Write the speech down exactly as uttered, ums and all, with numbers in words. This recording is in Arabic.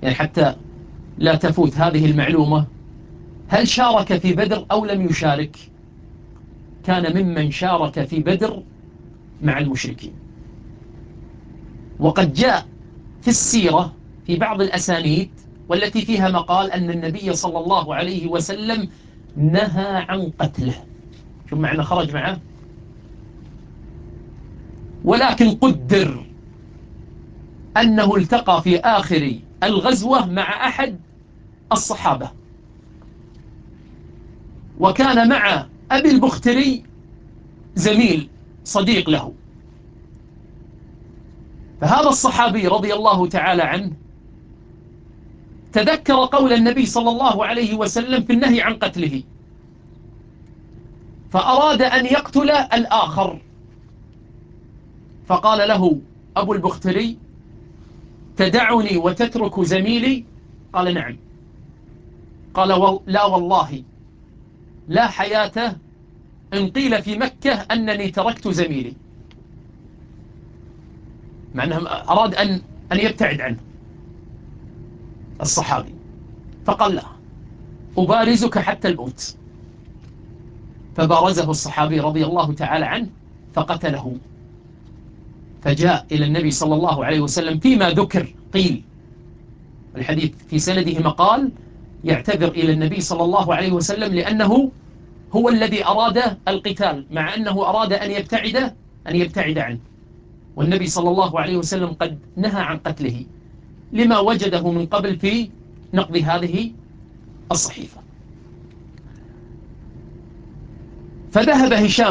يعني حتى لا تفوت هذه المعلومة، هل شارك في بدر أو لم يشارك؟ كان ممن شارك في بدر مع المشركين. وقد جاء في السيرة في بعض الأسانيد والتي فيها مقال أن النبي صلى الله عليه وسلم نهى عن قتله. شو معنى خرج معه؟ ولكن قدر أنه التقى في آخر الغزوة مع أحد الصحابة، وكان مع أبي البختري زميل صديق له. فهذا الصحابي رضي الله تعالى عنه تذكر قول النبي صلى الله عليه وسلم في النهي عن قتله، فأراد أن يقتل الآخر، فقال له أبو البختري: تدعني وتترك زميلي؟ قال: نعم. قال: لا والله لا حياة إن قيل في مكة أنني تركت زميلي. مع أنه أراد أن أن يبتعد عنه الصحابي، فقال: لا، أبارزك حتى الموت. فبارزه الصحابي رضي الله تعالى عنه فقتله. فجاء إلى النبي صلى الله عليه وسلم فيما ذكر، قيل الحديث في سنده مقال يعتذر إلى النبي صلى الله عليه وسلم لأنه هو الذي أراد القتال، مع أنه أراد أن يبتعد أن يبتعد عنه، والنبي صلى الله عليه وسلم قد نهى عن قتله لما وجده من قبل في نقض هذه الصحيفة. فذهب هشام